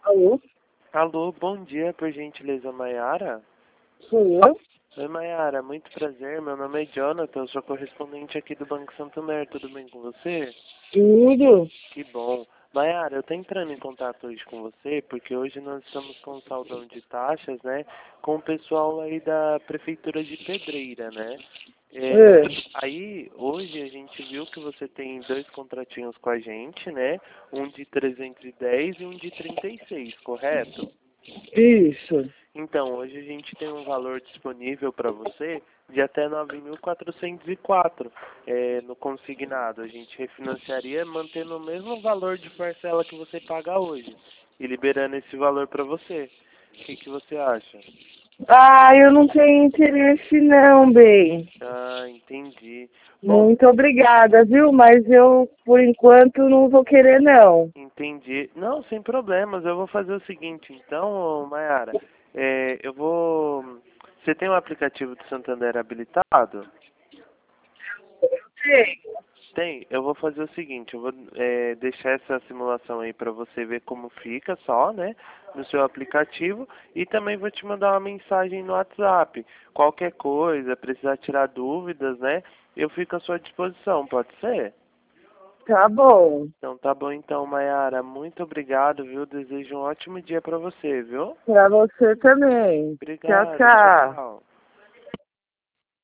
Alô? Alô, bom dia, por gentileza, Maiara? Sou eu? Oi, Maiara, muito prazer. Meu nome é Jonathan, eu sou correspondente aqui do Banco Santander. Tudo bem com você? Tudo? Que bom. Maiara, eu tô entrando em contato hoje com você porque hoje nós estamos com um saldão de taxas, né? Com o pessoal aí da Prefeitura de Pedreira, né? É, É, aí, hoje a gente viu que você tem dois contratinhos com a gente, né? Um de 310 e um de 36, correto? isso. Então, hoje a gente tem um valor disponível para você de até 9.404 no consignado. A gente refinanciaria mantendo o mesmo valor de parcela que você paga hoje e liberando esse valor para você. O que que você acha? Ah, eu não tenho interesse não, bem. Ah, entendi. Bom, Muito obrigada, viu? Mas eu, por enquanto, não vou querer não. entendi. Não, sem problemas. Eu vou fazer o seguinte, então, ô, Mayara, eu vou. Você tem o aplicativo do Santander habilitado? Sei. Tem, eu vou fazer o seguinte, eu vou deixar essa simulação aí para você ver como fica só, né, no seu aplicativo e também vou te mandar uma mensagem no WhatsApp. Qualquer coisa, precisar tirar dúvidas, né, eu fico à sua disposição, pode ser? Tá bom. Então tá bom então, Mayara, muito obrigado, viu? Desejo um ótimo dia para você, viu? Pra você também. Tchau, Obrigado, tchau. tchau.